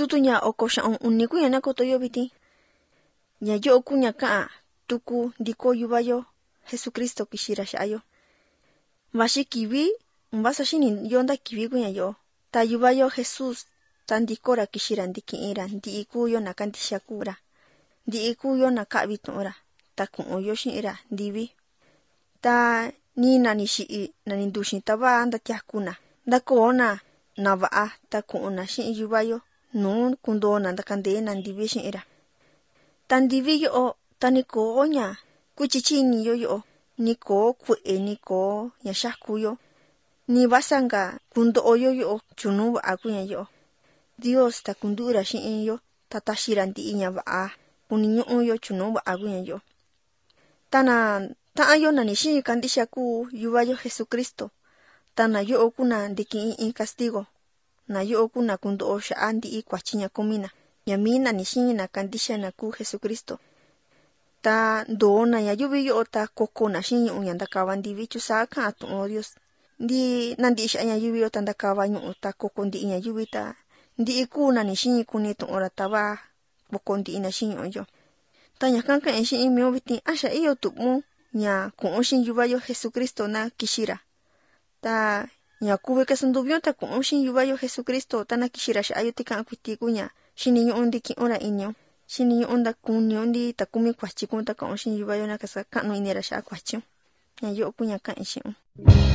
tutu ña oko xa'un uni kuña nakotoyo vitin. Ña yo'o kuña ka'a tuku ndiko yuvayo Jesucristo kixira xa'ayo. Vaxi kivi mbasa xini yo nda kivi kuña yo. Ta yuvayo Jesus ta ndikora kixira ndiki'ira ndi'i kuyo na kandixia kura. Ndi'i kuyo na ka'vi tu'ura. Ta ku'uyo xi'ira ndivi. Ta nina ni xi'i na ni nduxin tava ndatiakuna. Ndakona na va'a ta ku'una xi'in yuvayo. Nuu kundona ndakandena ndivi xi'ira. Ta ndivi yo'o ta ni koo ña kuchichini yo. Ni koo kue'e ni koo ña xakuyo. Ni vasanga kundo'o yo chunu va'a kuña yo. Dios ta kundu'ura xi'in yo. Ta taxira ndi'i ña va'a. Kuni ñu'u yo chunu va'a kuña yo. Tana ta'an yo na ni xi'i kandixia ku yuvayo Jesucristo. Tana yo'o kuna ndiki'in in castigo. Na yo'o kuna kundo'o xa'a ndi'i kuachiña kumina. Ña mina ni xi'i na kandixia na ku Jesucristo. Ta ndoo na ña yuvi yo'o ta koko na xi'i ñu'u ña ndakava ndivi chusa ka'a tu'un Dios. Ndi nandi'i xa'a ña yuvi yo ta ndakava ñu'u ta koko ndi'i ña yuvi ta ndi'i kuu na ni xi'i kuni tu'un ra tava koko ndi'i na xi'i ñu'u yo. Ta ña kanka'in xi'in miu vitin axa iyo tu'un ña ku'un xi'in yuvayo Jesucristo na kixira. Ta ña kuvi kasanduvion ta ku'un xi'in yuvayo Jesucristo ta na kixira xa'ayo tika'an kuiti kuña xini ñu'u ndiki'un ra inio. Xini ñu'u ndakunio ndi takumi kuachi kun ta ka'un xi'in yuvayo na kasa ka'nu inira xa'a kuachiun. Ña yo'o kuña ka'in xi'un.